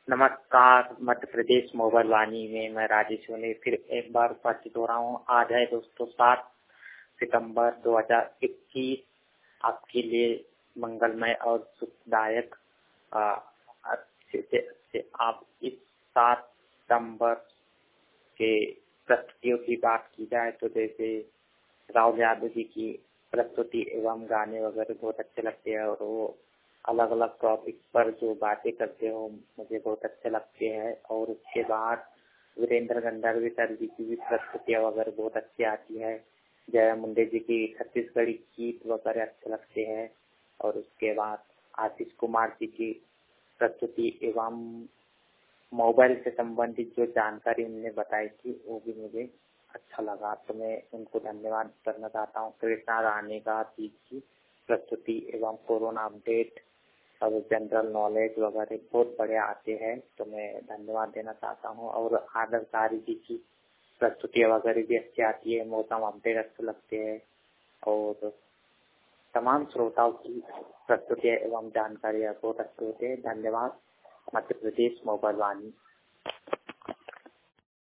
नमस्कार, मध्य प्रदेश मोबाइल वाणी में मैं राजेश सोनी फिर एक बार उपस्थित हो रहा हूँ। आज है दोस्तों 7 सितंबर 2021। आपके लिए मंगलमय और सुखदायक अच्छे से अच्छे आप इस 7 सितंबर के प्रस्तुतियों की बात की जाए तो जैसे राहुल यादव जी की प्रस्तुति एवं गाने वगैरह बहुत अच्छे लगते हैं और वो अलग अलग टॉपिक पर जो बातें करते हो मुझे बहुत अच्छे लगते हैं। और उसके बाद वीरेंद्र गंधर्वी सर जी की भी प्रस्तुतियाँ वगैरह बहुत अच्छी आती है। जया मुंडे जी की छत्तीसगढ़ी गीत वगैरह अच्छे लगते हैं। और उसके बाद आशीष कुमार जी की प्रस्तुति एवं मोबाइल से संबंधित जो जानकारी उन्होंने बताई थी वो भी मुझे अच्छा लगा, तो मैं उनको धन्यवाद करना चाहता हूँ। कृष्णा रानी का जी की प्रस्तुति एवं कोरोना अपडेट और जनरल नॉलेज वगैरह बहुत बढ़िया आते हैं, तो मैं धन्यवाद देना चाहता हूँ। और आदर्श जी की प्रस्तुतियाँ वगैरह भी अच्छी आती है, मौसम अपडेट अच्छे लगते हैं और तमाम श्रोताओं की प्रस्तुतियाँ एवं जानकारियाँ बहुत अच्छी होती है। धन्यवाद। मध्य प्रदेश मोबाइल वाणी।